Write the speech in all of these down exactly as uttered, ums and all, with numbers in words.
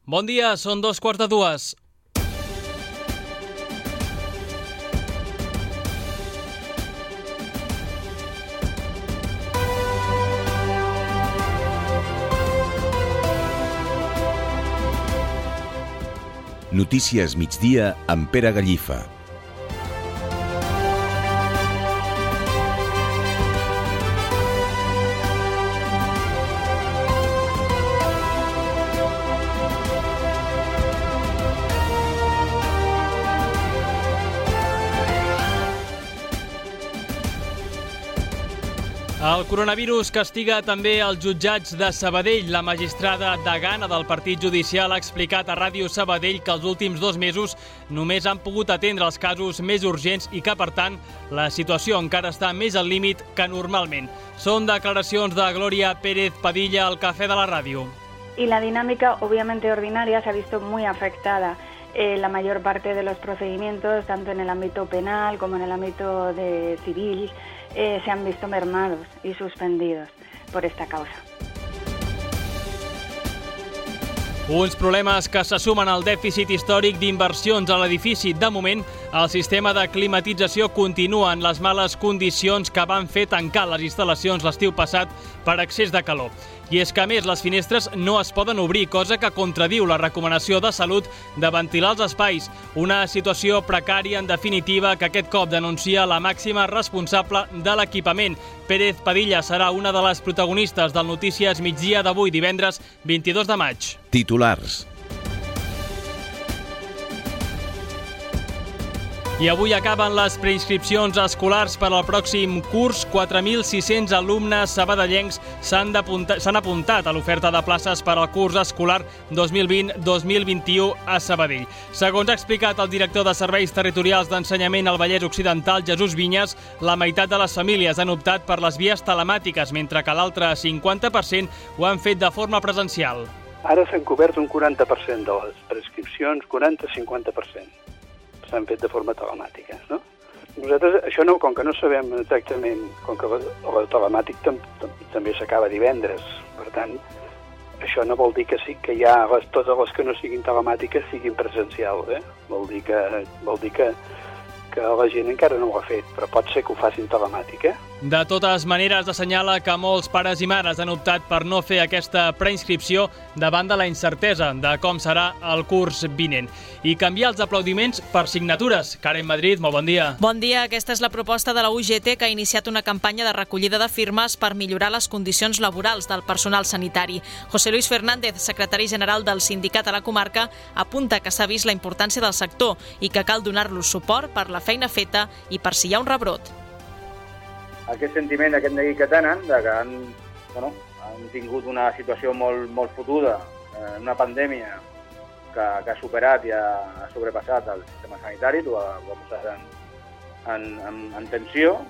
Bon dia, són dos quarts de dues. Notícies migdia amb Pere Gallifa. El coronavirus castiga també els jutjats de Sabadell. La magistrada degana del Partit Judicial ha explicat a Ràdio Sabadell que els últims dos mesos només han pogut atendre els casos més urgents i que, per tant, la situació encara està més al límit que normalment. Són declaracions de Gloria Pérez Padilla al Café de la Ràdio. Y la dinámica, obviamente ordinaria, se ha visto muy afectada. Eh, la mayor parte de los procedimientos, tanto en el ámbito penal como en el ámbito de civil, eh, se han visto mermados y suspendidos por esta causa. Uns problemes que se sumen al dèficit històric d'inversions a l'edifici. De moment, el sistema de climatització continua en les males condicions que van fer tancar les instal·lacions l'estiu passat per excés de calor. I és que, a més, les finestres no es poden obrir, cosa que contradiu la recomanació de salut de ventilar els espais. Una situació precària, en definitiva, que aquest cop denuncia la màxima responsable de l'equipament. Pérez Padilla serà una de les protagonistes del Notícies migdia d'avui, divendres vint-i-dos de maig. Titulars. I avui acaben les preinscripcions escolars per al pròxim curs. quatre mil sis-cents alumnes sabadellencs s'han apuntat a l'oferta de places per al curs escolar dos mil vint dos mil vint-i-u a Sabadell. Segons ha explicat el director de Serveis Territorials d'Ensenyament al Vallès Occidental, Jesús Vinyes, la meitat de les famílies han optat per les vies telemàtiques, mentre que l'altre cinquanta per cent ho han fet de forma presencial. Ara s'han cobert un quaranta per cent de les prescripcions, quaranta a cinquanta per cent. S'han fet de forma telemàtica, no? Nosaltres, això no, com que no sabem exactament, com que el telemàtic tam, tam, també s'acaba divendres, per tant, això no vol dir que sí que ja les, totes les que no siguin telemàtiques siguin presencials, eh? Vol dir que, vol dir que, que la gent encara no ho ha fet, però pot ser que ho facin telemàtic, eh? De totes maneres, assenyala que molts pares i mares han optat per no fer aquesta preinscripció davant de la incertesa de com serà el curs vinent. I canviar els aplaudiments per signatures. Karen Madrid, molt bon dia. Bon dia. Aquesta és la proposta de la U G T, que ha iniciat una campanya de recollida de firmes per millorar les condicions laborals del personal sanitari. José Luis Fernández, secretari general del sindicat a la comarca, apunta que s'ha vist la importància del sector i que cal donar-los suport per la feina feta i per si hi ha un rebrot. Aquest sentiment, aquest neguit que tenen, de que han, bueno, han tingut una situació molt, molt fotuda, eh, una pandèmia que, que ha superat i ha, ha sobrepassat el sistema sanitari, ho ha, ho ha posat en, en, en, en tensió.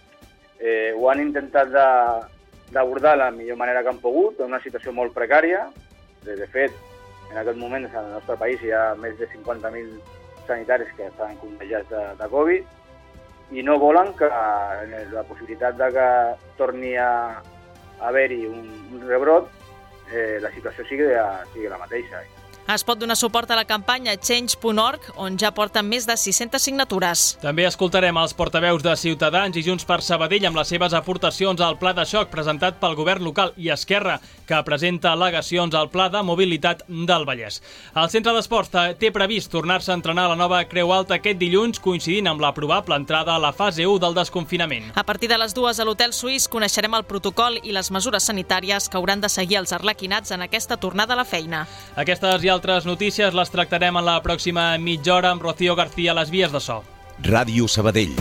Eh, ho han intentat d'abordar de la millor manera que han pogut, en una situació molt precària. De, de fet, en aquest moment, en el nostre país hi ha més de cinquanta mil sanitaris que estan contagiats de, de Covid, i no volen que la possibilitat de que torni a haver-hi un, un rebrot, eh, la situació sigui, sigui la mateixa. Es pot donar suport a la campanya change punt org, on ja porten més de sis-centes signatures. També escoltarem els portaveus de Ciutadans i Junts per Sabadell amb les seves aportacions al pla de xoc presentat pel govern local i Esquerra, que presenta al·legacions al pla de mobilitat del Vallès. El centre d'esports té previst tornar-se a entrenar a la nova Creu Alta aquest dilluns, coincidint amb la probable entrada a la fase u del desconfinament. A partir de les dues a l'Hotel Suís coneixerem el protocol i les mesures sanitàries que hauran de seguir els arlequinats en aquesta tornada a la feina. Aquestes i altres notícies les tractarem en la pròxima mitja hora amb Rocío García a les vies de so. Ràdio Sabadell.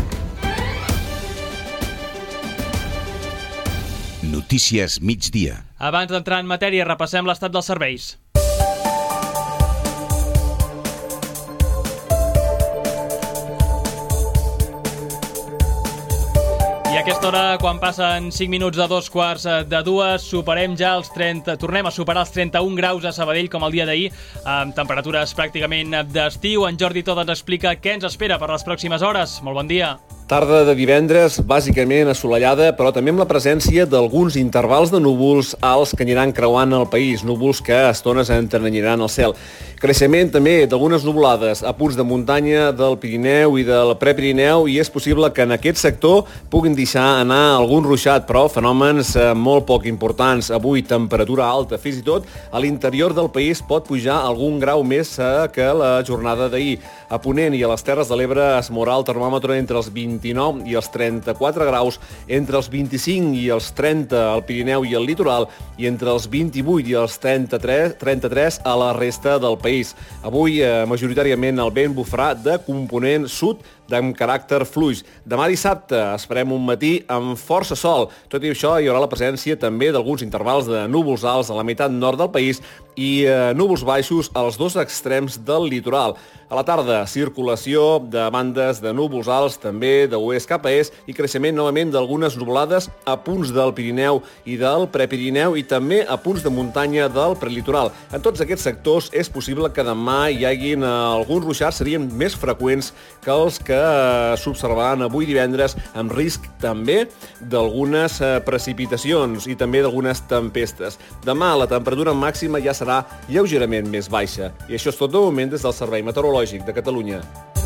Notícies migdia. Abans d'entrar en matèria, repassem l'estat dels serveis. I a aquesta hora, quan passen cinc minuts de dos quarts de dues, superem ja els trenta, tornem a superar els trenta-un graus a Sabadell, com el dia d'ahir, amb temperatures pràcticament d'estiu. En Jordi Toda ens explica què ens espera per les pròximes hores. Molt bon dia. Tarda de divendres, bàsicament assolellada, però també amb la presència d'alguns intervals de núvols alts que aniran creuant el país, núvols que a estones entrenyiran el cel. Creixement també d'algunes nuvolades a punts de muntanya del Pirineu i del Prepirineu, i és possible que en aquest sector puguin deixar anar algun ruixat, però fenòmens molt poc importants. Avui temperatura alta, fins i tot a l'interior del país pot pujar algun grau més que la jornada d'ahir. A Ponent i a les Terres de l'Ebre es mourà el termòmetre entre els vint-i-nou i els trenta-quatre graus, entre els vint-i-cinc i els trenta al Pirineu i al litoral, i entre els vint-i-vuit i els trenta-tres, trenta-tres a la resta del país. Avui, eh, majoritàriament, el vent bufarà de component sud amb caràcter fluix. Demà dissabte esperem un matí amb força sol. Tot i això, hi haurà la presència també d'alguns intervals de núvols alts a la meitat nord del país i eh, núvols baixos als dos extrems del litoral. A la tarda, circulació de bandes de núvols alts, també de oest cap a est, i creixement novament d'algunes nuvolades a punts del Pirineu i del Prepirineu i també a punts de muntanya del prelitoral. En tots aquests sectors és possible que demà hi haguin eh, alguns ruixats, serien més freqüents que els que eh, s'observaran avui divendres, amb risc també d'algunes eh, precipitacions i també d'algunes tempestes. Demà la temperatura màxima ja serà lleugerament més baixa. I això és tot de moment des del Servei Meteorològic de Catalunya.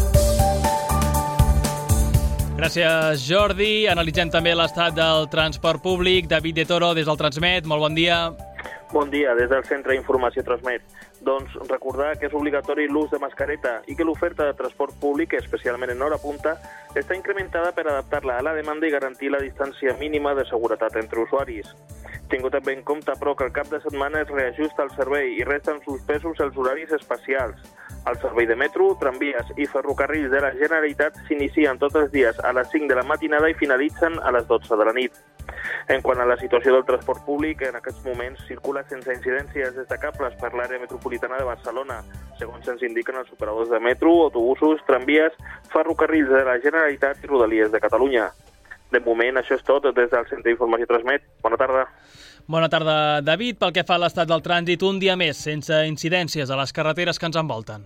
Gràcies, Jordi. Analitzem també l'estat del transport públic. David de Toro, des del Transmet. Molt bon dia. Bon dia, des del Centre d'Informació Transmet. Doncs recordar que és obligatori l'ús de mascareta i que l'oferta de transport públic, especialment en hora punta, està incrementada per adaptar-la a la demanda i garantir la distància mínima de seguretat entre usuaris. Tingut també en compte, però, que el cap de setmana es reajusta el servei i resten suspesos els horaris especials. El servei de metro, tramvies i ferrocarrils de la Generalitat s'inicien tots els dies a les cinc de la matinada i finalitzen a les dotze de la nit. En quant a la situació del transport públic, en aquests moments circula sense incidències destacables per l'àrea metropolitana de Barcelona, segons ens indiquen els operadors de metro, autobusos, tramvies, ferrocarrils de la Generalitat i Rodalies de Catalunya. De moment, això és tot des del Centre d'Informació Transmet. Bona tarda. Bona tarda, David. Pel que fa a l'estat del trànsit, un dia més, sense incidències a les carreteres que ens envolten.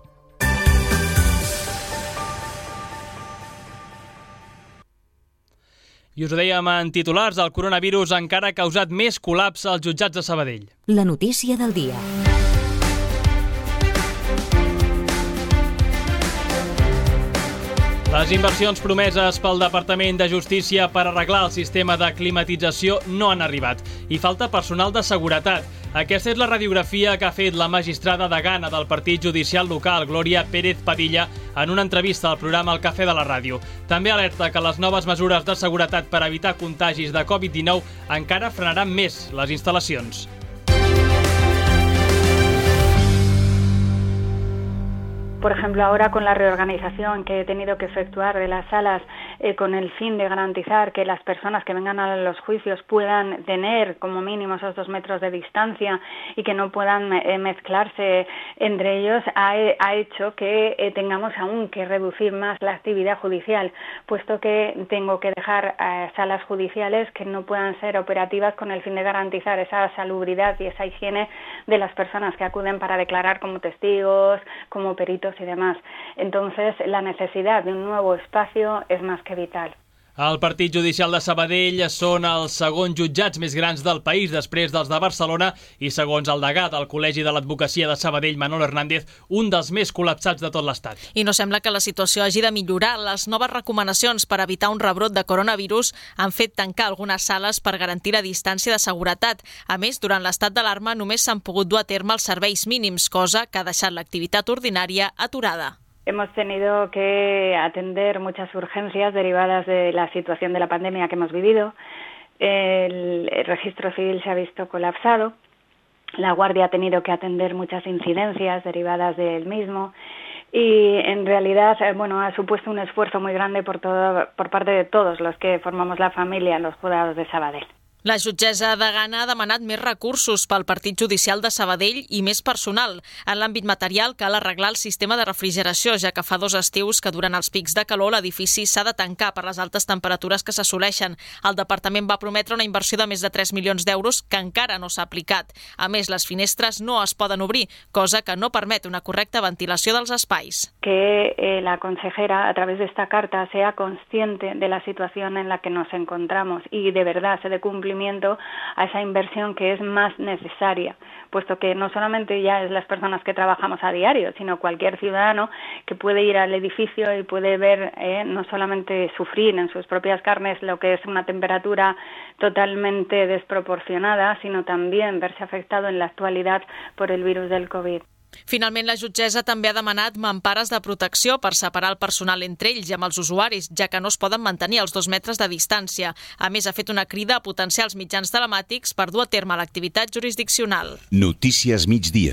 I us ho dèiem en titulars, el coronavirus encara ha causat més col·lapse als jutjats de Sabadell. La notícia del dia. Les inversions promeses pel Departament de Justícia per arreglar el sistema de climatització no han arribat i falta personal de seguretat. Aquesta és la radiografia que ha fet la magistrada degana del Partit Judicial Local, Glòria Pérez Padilla, en una entrevista al programa El Cafè de la Ràdio. També alerta que les noves mesures de seguretat per evitar contagis de covid dinou encara frenaran més les instal·lacions. Por ejemplo, ahora con la reorganización que he tenido que efectuar de las salas eh, con el fin de garantizar que las personas que vengan a los juicios puedan tener como mínimo esos dos metros de distancia y que no puedan eh, mezclarse entre ellos, ha, ha hecho que eh, tengamos aún que reducir más la actividad judicial, puesto que tengo que dejar eh, salas judiciales que no puedan ser operativas con el fin de garantizar esa salubridad y esa higiene de las personas que acuden para declarar como testigos, como peritos y demás. Entonces, la necesidad de un nuevo espacio es más que vital. El Partit Judicial de Sabadell són els segons jutjats més grans del país després dels de Barcelona i, segons el degà del Col·legi de l'Advocacia de Sabadell, Manolo Hernández, un dels més col·lapsats de tot l'Estat. I no sembla que la situació hagi de millorar. Les noves recomanacions per evitar un rebrot de coronavirus han fet tancar algunes sales per garantir la distància de seguretat. A més, durant l'estat d'alarma només s'han pogut dur a terme els serveis mínims, cosa que ha deixat l'activitat ordinària aturada. Hemos tenido que atender muchas urgencias derivadas de la situación de la pandemia que hemos vivido. El, el registro civil se ha visto colapsado. La Guardia ha tenido que atender muchas incidencias derivadas del mismo. Y en realidad, bueno, ha supuesto un esfuerzo muy grande por, todo, por parte de todos los que formamos la familia en los juzgados de Sabadell. La jutgessa de Gana ha demanat més recursos pel Partit Judicial de Sabadell i més personal. En l'àmbit material cal arreglar el sistema de refrigeració, ja que fa dos estius que durant els pics de calor l'edifici s'ha de tancar per les altes temperatures que s'assoleixen. El departament va prometre una inversió de més de tres milions d'euros que encara no s'ha aplicat. A més, les finestres no es poden obrir, cosa que no permet una correcta ventilació dels espais. Que eh, la consejera, a través de esta carta, sea consciente de la situación en la que nos encontramos y de verdad se dé cumplimiento a esa inversión que es más necesaria, puesto que no solamente ya es las personas que trabajamos a diario, sino cualquier ciudadano que puede ir al edificio y puede ver, eh, no solamente sufrir en sus propias carnes lo que es una temperatura totalmente desproporcionada, sino también verse afectado en la actualidad por el virus del COVID. Finalment, la jutgessa també ha demanat mampares de protecció per separar el personal entre ells i amb els usuaris, ja que no es poden mantenir els dos metres de distància. A més, ha fet una crida a potenciar els mitjans telemàtics per dur a terme l'activitat jurisdiccional. Notícies migdia.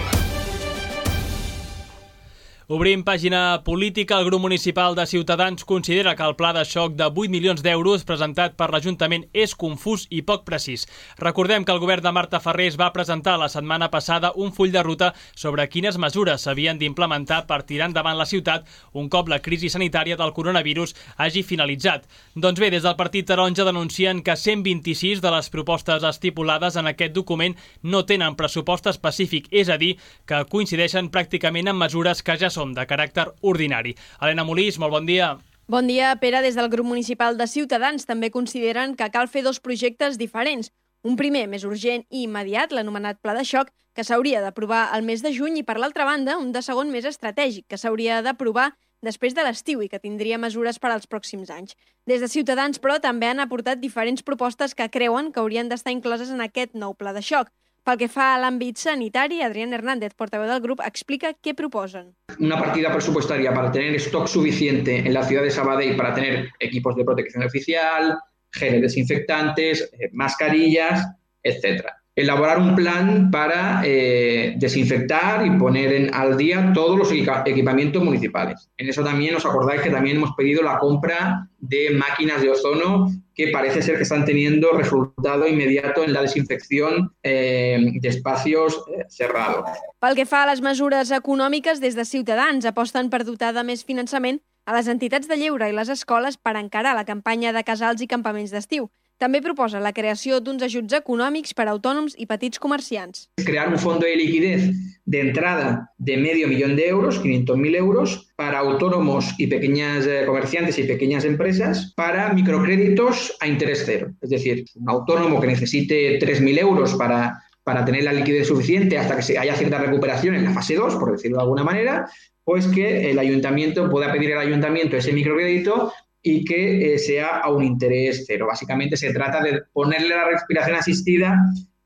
Obrim pàgina política. El grup municipal de Ciutadans considera que el pla de xoc de vuit milions d'euros presentat per l'Ajuntament és confús i poc precís. Recordem que el govern de Marta Farrés va presentar la setmana passada un full de ruta sobre quines mesures s'havien d'implementar per tirar endavant la ciutat un cop la crisi sanitària del coronavirus hagi finalitzat. Doncs bé, des del Partit Taronja denuncien que cent vint-i-sis de les propostes estipulades en aquest document no tenen pressupost específic, és a dir, que coincideixen pràcticament en mesures que ja som de caràcter ordinari. Helena Molís, molt bon dia. Bon dia, Pere. Des del grup municipal de Ciutadans també consideren que cal fer dos projectes diferents. Un primer, més urgent i immediat, l'anomenat Pla de Xoc, que s'hauria d'aprovar al mes de juny, i per l'altra banda, un de segon més estratègic, que s'hauria d'aprovar després de l'estiu i que tindria mesures per als pròxims anys. Des de Ciutadans, però, també han aportat diferents propostes que creuen que haurien d'estar incloses en aquest nou Pla de Xoc. Pel que fa a l'àmbit sanitari, Adrián Hernández, portaveu del grup, explica què proposen. Una partida presupuestaria para tener stock suficiente en la ciudad de Sabadell para tener equipos de protección oficial, geles desinfectantes, mascarillas, etcétera. Elaborar un plan para eh, desinfectar y poner en, al día todos los equipamientos municipales. En eso también os acordáis que también hemos pedido la compra de máquinas de ozono que parece ser que están teniendo resultado inmediato en la desinfección eh, de espacios eh, cerrados. Pel que fa a les mesures econòmiques, des de Ciutadans aposten per dotar de més finançament a les entitats de lleure i les escoles per encarar la campanya de casals i campaments d'estiu. També proposa la creació d'uns ajuts econòmics per a autònoms i petits comerciants. Crear un fondo de liquidez de entrada de medio millón de euros, quinientos mil euros, para autónomos y pequeñas eh, comerciantes y pequeñas empresas para microcréditos a interés cero. Es decir, un autónomo que necesite tres mil euros para, para tener la liquidez suficiente hasta que se haya cierta recuperación en la fase dos, por decirlo de alguna manera, pues que el ayuntamiento pueda pedir al ayuntamiento ese microcrédito y que eh, sea a un interés cero. Básicamente se trata de ponerle la respiración asistida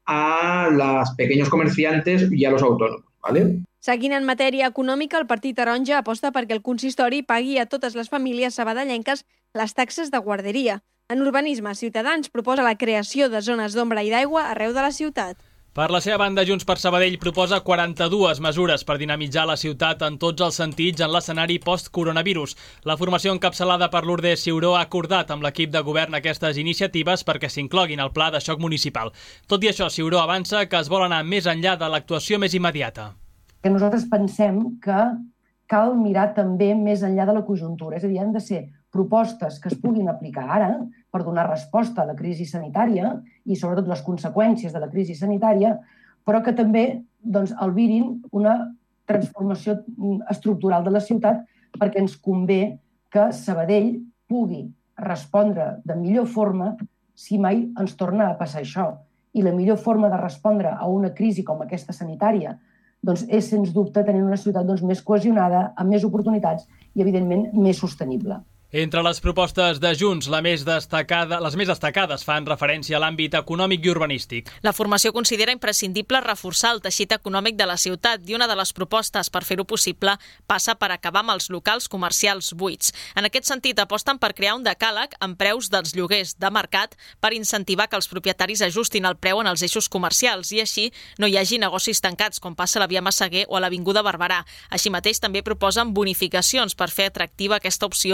a los pequeños comerciantes i a los autònoms, ¿vale? Seguint en matèria econòmica, el Partit Taronja aposta perquè el consistori pagui a totes les famílies sabadellenques les taxes de guarderia. En urbanisme, Ciutadans proposa la creació de zones d'ombra i d'aigua arreu de la ciutat. Per la seva banda, Junts per Sabadell proposa quaranta-dues mesures per dinamitzar la ciutat en tots els sentits en l'escenari post-coronavirus. La formació encapçalada per Lourdes Ciuró ha acordat amb l'equip de govern aquestes iniciatives perquè s'incloguin al pla de xoc municipal. Tot i això, Ciuró avança que es vol anar més enllà de l'actuació més immediata. Que nosaltres pensem que cal mirar també més enllà de la conjuntura, és a dir, han de ser propostes que es puguin aplicar ara per donar resposta a la crisi sanitària i sobretot les conseqüències de la crisi sanitària, però que també doncs, albirin una transformació estructural de la ciutat perquè ens convé que Sabadell pugui respondre de millor forma si mai ens torna a passar això. I la millor forma de respondre a una crisi com aquesta sanitària doncs, és, sens dubte, tenir una ciutat doncs, més cohesionada, amb més oportunitats i, evidentment, més sostenible. Entre les propostes de Junts, la més destacada, les més destacades fan referència a l'àmbit econòmic i urbanístic. La formació considera imprescindible reforçar el teixit econòmic de la ciutat i una de les propostes per fer-ho possible passa per acabar amb els locals comercials buits. En aquest sentit, aposten per crear un decàleg amb preus dels lloguers de mercat per incentivar que els propietaris ajustin el preu en els eixos comercials i així no hi hagi negocis tancats, com passa a la via Massaguer o a l'Avinguda Barberà. Així mateix, també proposen bonificacions per fer atractiva aquesta opció al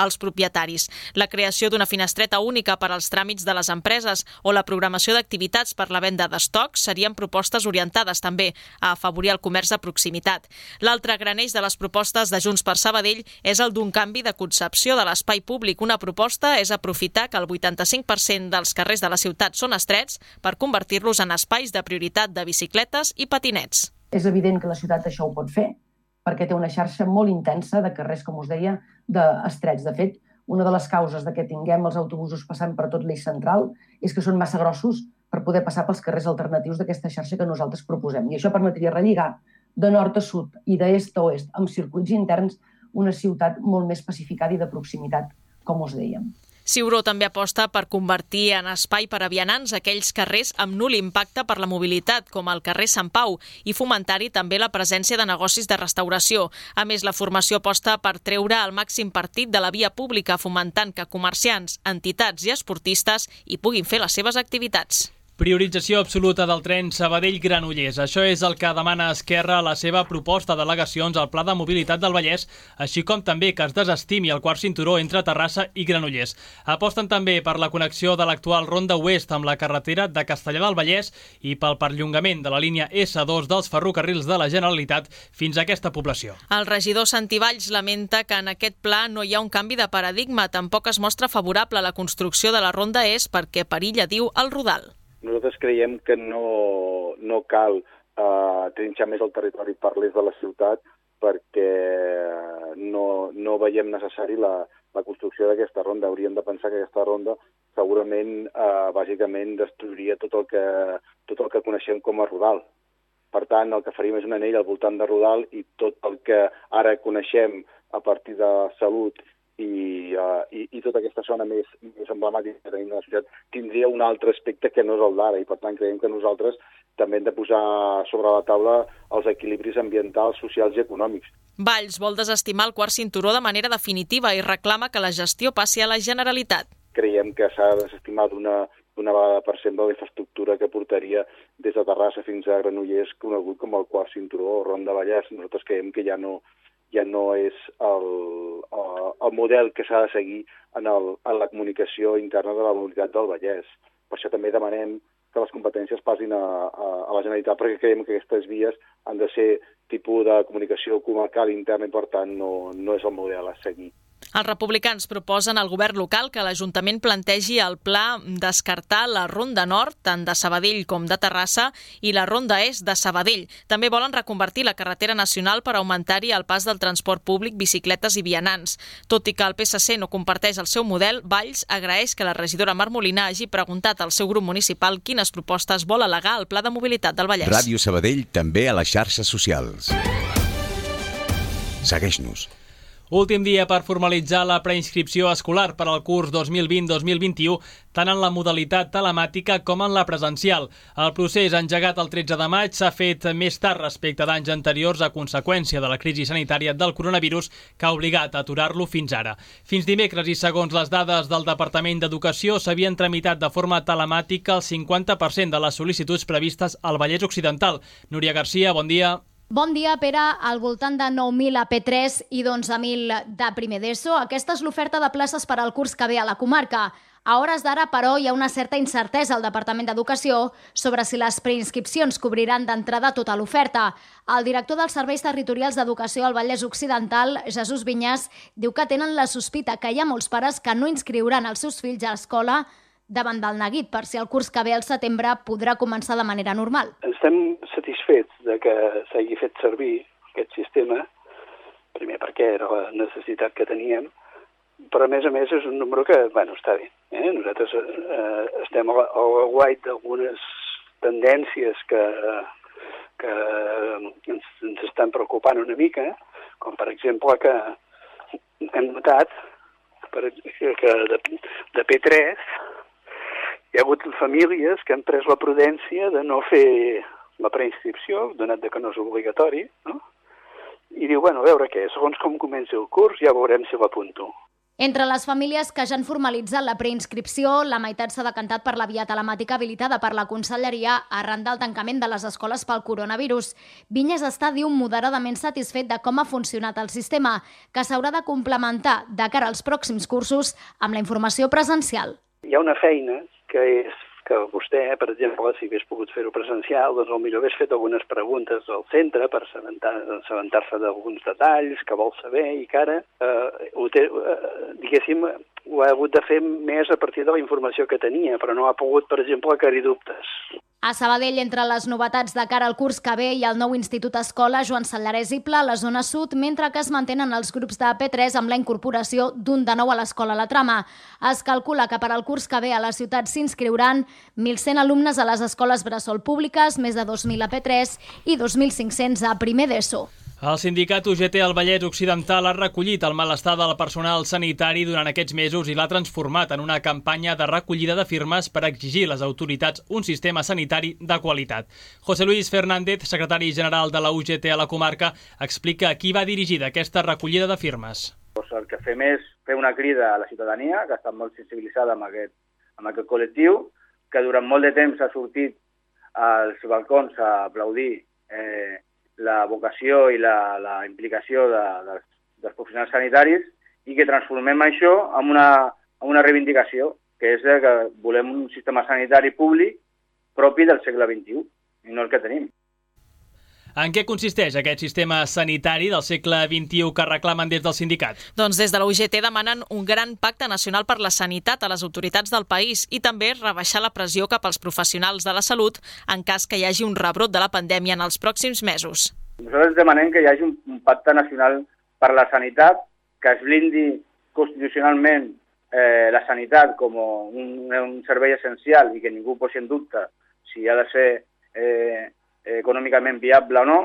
als propietaris. La creació d'una finestreta única per als tràmits de les empreses o la programació d'activitats per la venda d'estocs serien propostes orientades també a afavorir el comerç de proximitat. L'altre gran eix de les propostes de Junts per Sabadell és el d'un canvi de concepció de l'espai públic. Una proposta és aprofitar que el vuitanta-cinc per cent dels carrers de la ciutat són estrets per convertir-los en espais de prioritat de bicicletes i patinets. És evident que la ciutat això ho pot fer, perquè té una xarxa molt intensa de carrers, com us deia, d'estrets. De fet, una de les causes de que tinguem els autobusos passant per tot l'eix central és que són massa grossos per poder passar pels carrers alternatius d'aquesta xarxa que nosaltres proposem. I això permetria relligar de nord a sud i d'est a oest, amb circuits interns, una ciutat molt més pacificada i de proximitat, com us dèiem. Ciuró també aposta per convertir en espai per a vianants aquells carrers amb nul impacte per la mobilitat, com el carrer Sant Pau, i fomentar-hi també la presència de negocis de restauració. A més, la formació aposta per treure el màxim partit de la via pública, fomentant que comerciants, entitats i esportistes hi puguin fer les seves activitats. Priorització absoluta del tren Sabadell-Granollers. Això és el que demana Esquerra a la seva proposta d'al·legacions al Pla de Mobilitat del Vallès, així com també que es desestimi el quart cinturó entre Terrassa i Granollers. Aposten també per la connexió de l'actual Ronda Oest amb la carretera de Castellar del Vallès i pel perllongament de la línia essa dos dels ferrocarrils de la Generalitat fins a aquesta població. El regidor Santi Valls lamenta que en aquest pla no hi ha un canvi de paradigma. Tampoc es mostra favorable a la construcció de la Ronda Est perquè perilla, diu, el Rodal. Nosaltres creiem que no, no cal eh, trinxar més el territori per l'est de la ciutat perquè no, no veiem necessari la, la construcció d'aquesta ronda. Hauríem de pensar que aquesta ronda segurament, eh, bàsicament, destruiria tot el, que, tot el que coneixem com a Rodal. Per tant, el que faríem és un anell al voltant de Rodal i tot el que ara coneixem a partir de Salut I, uh, i, i tota aquesta zona més, més emblemàtica que tenim de la ciutat tindria un altre aspecte que no és el d'ara i per tant creiem que nosaltres també hem de posar sobre la taula els equilibris ambientals, socials i econòmics. Valls vol desestimar el quart cinturó de manera definitiva i reclama que la gestió passi a la Generalitat. Creiem que s'ha de desestimar d'una d'una vegada per sempre la infraestructura que portaria des de Terrassa fins a Granollers, conegut com el quart cinturó o Ronda Vallès. Nosaltres creiem que ja no ja no és el, el model que s'ha de seguir en, el, en la comunicació interna de la mobilitat del Vallès. Per això també demanem que les competències passin a, a, a la Generalitat, perquè creiem que aquestes vies han de ser tipus de comunicació comarcal interna i, per tant, no, no és el model a seguir. Els republicans proposen al govern local que l'Ajuntament plantegi el pla descartar la Ronda Nord, tant de Sabadell com de Terrassa, i la Ronda Est de Sabadell. També volen reconvertir la carretera nacional per augmentar-hi el pas del transport públic, bicicletes i vianants. Tot i que el P S C no comparteix el seu model, Valls agraeix que la regidora Mar Molina hagi preguntat al seu grup municipal quines propostes vol al·legar al Pla de Mobilitat del Vallès. Ràdio Sabadell també a les xarxes socials. Segueix-nos. Últim dia per formalitzar la preinscripció escolar per al curs dos mil vint dos mil vint-i-u, tant en la modalitat telemàtica com en la presencial. El procés, engegat el tretze de maig, s'ha fet més tard respecte d'anys anteriors a conseqüència de la crisi sanitària del coronavirus que ha obligat a aturar-lo fins ara. Fins dimecres i segons les dades del Departament d'Educació s'havien tramitat de forma telemàtica el cinquanta per cent de les sol·licituds previstes al Vallès Occidental. Núria Garcia, bon dia. Bon dia, Pere. Al voltant de nou mil a P tres i d'onze mil de primer d'ESO. Aquesta és l'oferta de places per al curs que ve a la comarca. A hores d'ara, però, hi ha una certa incertesa al Departament d'Educació sobre si les preinscripcions cobriran d'entrada tota l'oferta. El director dels Serveis Territorials d'Educació al Vallès Occidental, Jesús Vinyas, diu que tenen la sospita que hi ha molts pares que no inscriuran els seus fills a l'escola davant del neguit per si el curs que ve al setembre podrà començar de manera normal. Estem satisfets de que s'hagi fet servir aquest sistema, primer perquè era la necessitat que teníem, però a més a més és un número que, bueno, està bé. Eh? Nosaltres eh, estem al guait d'algunes tendències que, que ens, ens estan preocupant una mica, com per exemple que hem notat per, que de, de P tres hi ha hagut famílies que han pres la prudència de no fer la preinscripció, donat que no és obligatori, no? I diu, bueno, a veure què, segons com comenci el curs ja veurem si l'apunto. Entre les famílies que ja han formalitzat la preinscripció, la meitat s'ha decantat per la via telemàtica habilitada per la Conselleria arran del tancament de les escoles pel coronavirus. Vinyes està, diu, moderadament satisfet de com ha funcionat el sistema, que s'haurà de complementar de cara als pròxims cursos amb la informació presencial. Hi ha una feina que és que vostè, per exemple, si hagués pogut fer-ho presencial, doncs potser hagués fet algunes preguntes al centre per assabentar-se d'alguns detalls que vol saber i que ara, eh, ho té, eh, diguéssim, ho ha hagut de fer més a partir de la informació que tenia, però no ha pogut, per exemple, aclarir dubtes. A Sabadell, entre les novetats de cara al curs que ve, hi ha el nou Institut Escola Joan Sallarès i Pla a la zona sud, mentre que es mantenen els grups de P tres amb la incorporació d'un de nou a l'Escola La Trama. Es calcula que per al curs que ve a la ciutat s'inscriuran mil cent alumnes a les escoles bressol públiques, més de dos mil a P tres i dos mil cinc-cents a primer d'ESO. El sindicat U G T al Vallès Occidental ha recollit el malestar del personal sanitari durant aquests mesos i l'ha transformat en una campanya de recollida de firmes per exigir a les autoritats un sistema sanitari de qualitat. José Luis Fernández, secretari general de la U G T a la comarca, explica a qui va dirigida aquesta recollida de firmes. Doncs el que fem és fer una crida a la ciutadania, que està molt sensibilitzada amb aquest, amb aquest col·lectiu, que durant molt de temps ha sortit als balcons a aplaudir eh, la vocació i la, la implicació de, dels, dels professionals sanitaris i que transformem això en una, en una reivindicació, que és que volem un sistema sanitari públic propi del segle vint-i-u i no el que tenim. En què consisteix aquest sistema sanitari del segle vint-i-u que reclamen des del sindicat? Doncs des de la U G T demanen un gran pacte nacional per la sanitat a les autoritats del país i també rebaixar la pressió cap als professionals de la salut en cas que hi hagi un rebrot de la pandèmia en els pròxims mesos. Nosaltres demanem que hi hagi un, un pacte nacional per la sanitat, que es blindi constitucionalment eh, la sanitat com un, un servei essencial i que ningú posi en dubte si ha de ser eh, econòmicament viable o no,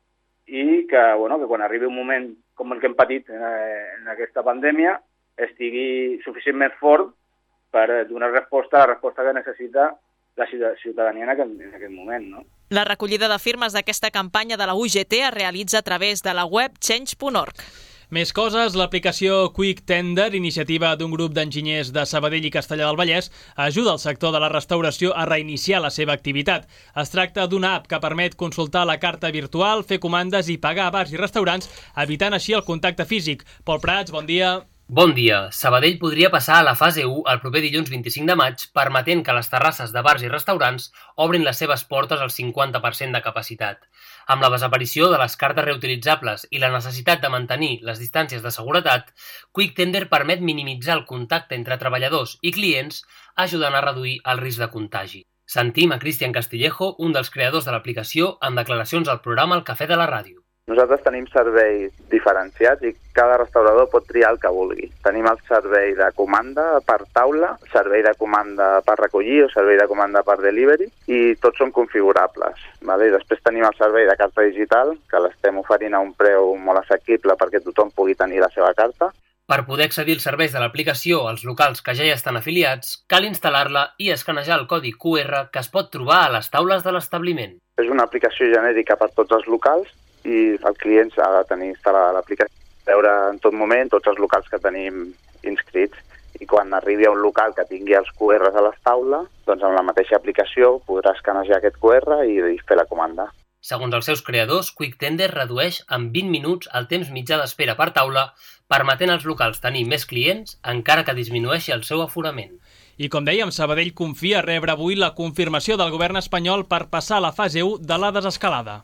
i que, bueno, que quan arribi un moment com el que hem patit en, en aquesta pandèmia estigui suficientment fort per donar resposta a la resposta que necessita la ciutadania en aquest, en aquest moment, no? La recollida de firmes d'aquesta campanya de la U G T es realitza a través de la web change punt org. Més coses, l'aplicació Quick Tender, iniciativa d'un grup d'enginyers de Sabadell i Castellar del Vallès, ajuda el sector de la restauració a reiniciar la seva activitat. Es tracta d'una app que permet consultar la carta virtual, fer comandes i pagar a bars i restaurants, evitant així el contacte físic. Pol Prats, bon dia. Bon dia. Sabadell podria passar a la fase u el proper dilluns vint-i-cinc de maig, permetent que les terrasses de bars i restaurants obrin les seves portes al cinquanta per cent de capacitat. Amb la desaparició de les cartes reutilitzables i la necessitat de mantenir les distàncies de seguretat, Quick Tender permet minimitzar el contacte entre treballadors i clients, ajudant a reduir el risc de contagi. Sentim a Cristian Castillejo, un dels creadors de l'aplicació, en declaracions al programa El Cafè de la Ràdio. Nosaltres tenim serveis diferenciats i cada restaurador pot triar el que vulgui. Tenim el servei de comanda per taula, servei de comanda per recollir o servei de comanda per delivery i tots són configurables. Vale? I després tenim el servei de carta digital, que l'estem oferint a un preu molt assequible perquè tothom pugui tenir la seva carta. Per poder accedir als serveis de l'aplicació als locals que ja hi estan afiliats, cal instal·lar-la i escanejar el codi Q R que es pot trobar a les taules de l'establiment. És una aplicació genèrica per tots els locals i el client ha de tenir instal·lada l'aplicació, veure en tot moment tots els locals que tenim inscrits i quan arribi a un local que tingui els Q Rs a les taules, doncs amb la mateixa aplicació podrà escanejar aquest Q R i fer la comanda. Segons els seus creadors, Quick Tender redueix en vint minuts el temps mitjà d'espera per taula, permetent als locals tenir més clients, encara que disminueixi el seu aforament. I com dèiem, Sabadell confia rebre avui la confirmació del govern espanyol per passar a la fase u de la desescalada.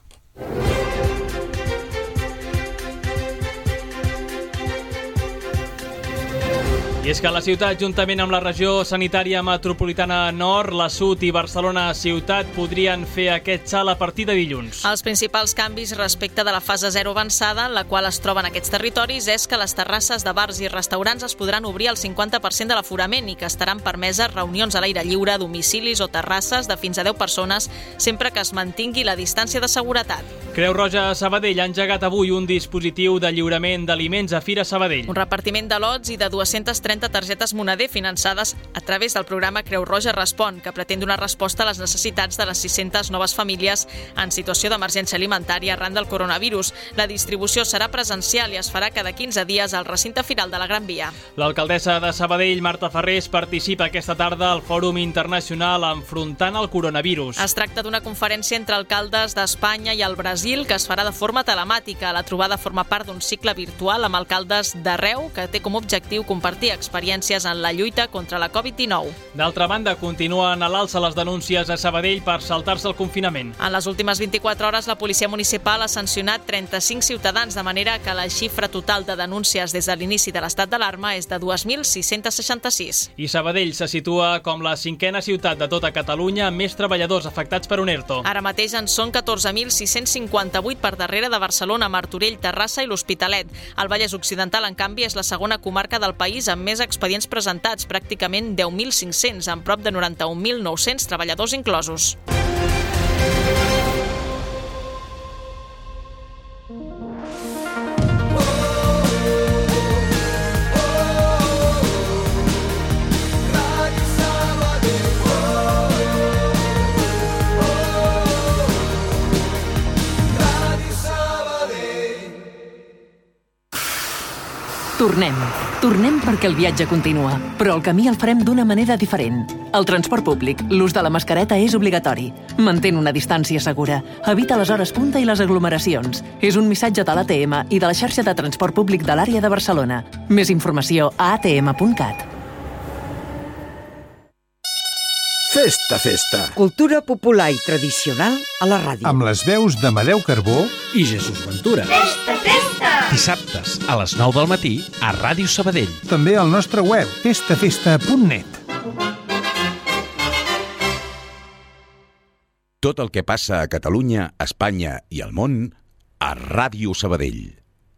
I és que la ciutat, juntament amb la regió sanitària metropolitana nord, la sud i Barcelona ciutat, podrien fer aquest salt a partir de dilluns. Els principals canvis respecte de la fase zero avançada, en la qual es troben aquests territoris, és que les terrasses de bars i restaurants es podran obrir al cinquanta per cent de l'aforament i que estaran permeses reunions a l'aire lliure, domicilis o terrasses de fins a deu persones, sempre que es mantingui la distància de seguretat. Creu Roja Sabadell ha engegat avui un dispositiu de lliurament d'aliments a Fira Sabadell. Un repartiment de lots i de dues-centes trenta targetes Moneder finançades a través del programa Creu Roja Respon, que pretén donar resposta a les necessitats de les sis-centes noves famílies en situació d'emergència alimentària arran del coronavirus. La distribució serà presencial i es farà cada quinze dies al recinte firal de la Gran Via. L'alcaldessa de Sabadell, Marta Ferrés, participa aquesta tarda al Fòrum Internacional Enfrontant el Coronavirus. Es tracta d'una conferència entre alcaldes d'Espanya i el Brasil que es farà de forma telemàtica. La trobada forma part d'un cicle virtual amb alcaldes d'arreu que té com a objectiu compartir experiències en la lluita contra la covid dinou. D'altra banda, continuen a l'alça les denúncies a Sabadell per saltar-se el confinament. En les últimes vint-i-quatre hores, la policia municipal ha sancionat trenta-cinc ciutadans, de manera que la xifra total de denúncies des de l'inici de l'estat d'alarma és de dos mil sis-cents seixanta-sis. I Sabadell se situa com la cinquena ciutat de tota Catalunya amb més treballadors afectats per un ERTO. Ara mateix en són catorze mil sis-cents cinquanta-vuit per darrere de Barcelona, Martorell, Terrassa i l'Hospitalet. El Vallès Occidental, en canvi, és la segona comarca del país amb més expedients presentats, pràcticament deu mil cinc-cents, amb prop de noranta-un mil nou-cents treballadors inclosos. Tornem. Tornem perquè el viatge continua, però el camí el farem d'una manera diferent. Al transport públic, l'ús de la mascareta és obligatori. Mantén una distància segura. Evita les hores punta i les aglomeracions. És un missatge de l'A T M i de la xarxa de transport públic de l'àrea de Barcelona. Més informació a a t m punt cat. Festa, festa. Cultura popular i tradicional a la ràdio. Amb les veus d'Amadeu Carbó i Jesús Ventura. Festa, festa! Dissabtes a les nou del matí a Ràdio Sabadell. També al nostre web, festa festa punt net. Tot el que passa a Catalunya, Espanya i al món a Ràdio Sabadell.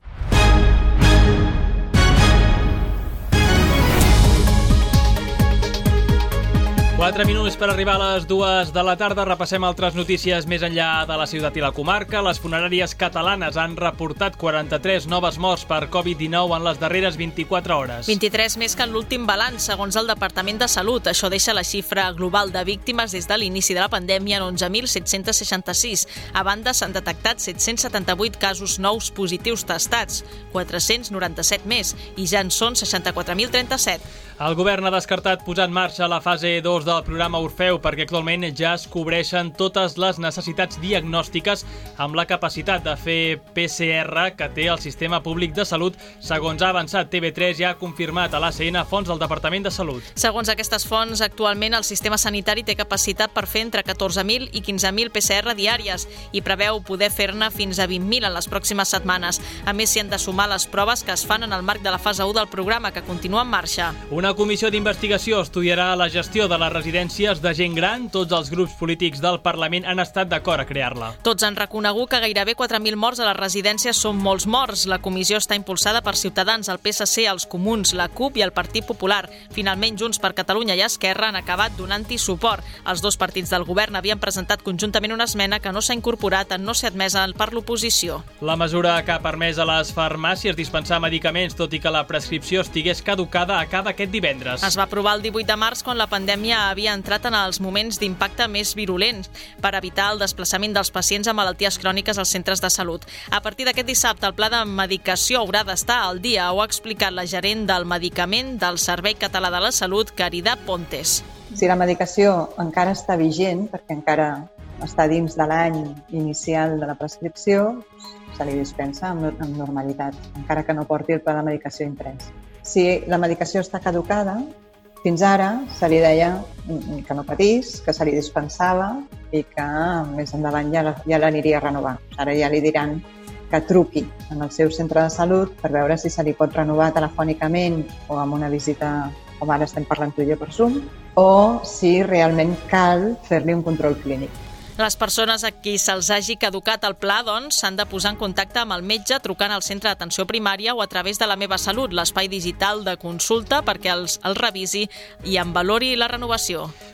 Quatre minuts per arribar a les dues de la tarda. Repassem altres notícies més enllà de la ciutat i la comarca. Les funeràries catalanes han reportat quaranta-tres noves morts per covid dinou en les darreres vint-i-quatre hores. vint-i-tres més que en l'últim balanç, segons el Departament de Salut. Això deixa la xifra global de víctimes des de l'inici de la pandèmia en onze mil set-cents seixanta-sis. A banda, s'han detectat set-cents setanta-vuit casos nous positius testats, quatre-cents noranta-set més, i ja en són seixanta-quatre mil trenta-set. El govern ha descartat posar en marxa la fase dos del programa Orfeu perquè actualment ja es cobreixen totes les necessitats diagnòstiques amb la capacitat de fer P C R que té el sistema públic de salut, segons ha avançat T V tres i ha confirmat a l'A C N fonts del Departament de Salut. Segons aquestes fonts, actualment el sistema sanitari té capacitat per fer entre catorze mil i quinze mil P C R diàries i preveu poder fer-ne fins a vint mil en les pròximes setmanes. A més, s'hi han de sumar les proves que es fan en el marc de la fase u del programa, que continua en marxa. Una comissió d'investigació estudiarà la gestió de les residències de gent gran. Tots els grups polítics del Parlament han estat d'acord a crear-la. Tots han reconegut que gairebé quatre mil morts a les residències són molts morts. La comissió està impulsada per Ciutadans, el P S C, els Comuns, la C U P i el Partit Popular. Finalment, Junts per Catalunya i Esquerra han acabat donant-hi suport. Els dos partits del govern havien presentat conjuntament una esmena que no s'ha incorporat en no ser admesa per l'oposició. La mesura que ha permès a les farmàcies dispensar medicaments, tot i que la prescripció estigués caducada, acaba aquest divendres. Es va aprovar el divuit de març, quan la pandèmia havia entrat en els moments d'impacte més virulents, per evitar el desplaçament dels pacients amb malalties cròniques als centres de salut. A partir d'aquest dissabte, el pla de medicació haurà d'estar al dia, ho ha explicat la gerent del medicament del Servei Català de la Salut, Caridad Pontes. Si la medicació encara està vigent, perquè encara està dins de l'any inicial de la prescripció, se li dispensa amb normalitat, encara que no porti el pla de medicació imprès. Si la medicació està caducada, fins ara se li deia que no patís, que se li dispensava i que més endavant ja, ja l'aniria a renovar. Ara ja li diran que truqui en el seu centre de salut per veure si se li pot renovar telefònicament o amb una visita, com ara estem parlant tu i jo per Zoom, o si realment cal fer-li un control clínic. Les persones a qui se'ls hagi caducat el pla, doncs, s'han de posar en contacte amb el metge trucant al centre d'atenció primària o a través de la Meva Salut, l'espai digital de consulta, perquè els, els revisi i en valori la renovació.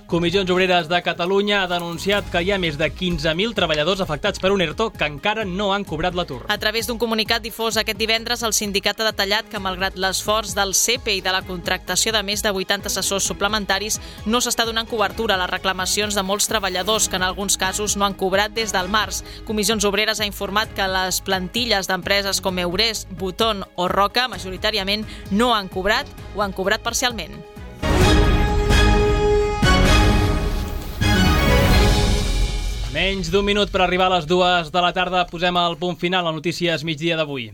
Comissions Obreres de Catalunya ha denunciat que hi ha més de quinze mil treballadors afectats per un ERTO que encara no han cobrat l'atur. A través d'un comunicat difós aquest divendres, el sindicat ha detallat que, malgrat l'esforç del C E P E i de la contractació de més de vuitanta assessors suplementaris, no s'està donant cobertura a les reclamacions de molts treballadors que en alguns casos no han cobrat des del març. Comissions Obreres ha informat que les plantilles d'empreses com Eures, Buton o Roca majoritàriament no han cobrat o han cobrat parcialment. Menys d'un minut per arribar a les dues de la tarda. Posem el punt final a Notícies Migdia d'avui.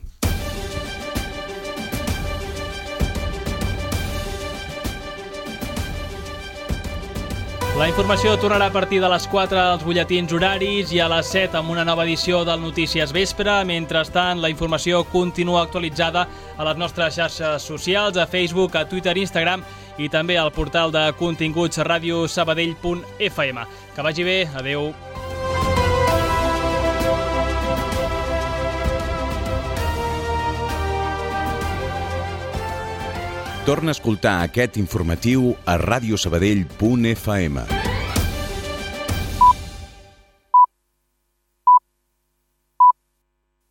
La informació tornarà a partir de les quatre als butlletins horaris i a les set amb una nova edició del Notícies Vespre. Mentrestant, la informació continua actualitzada a les nostres xarxes socials, a Facebook, a Twitter, Instagram i també al portal de continguts radio sabadell punt f m. Que vagi bé, adeu. Torna a escoltar aquest informatiu a radio sabadell punt f m.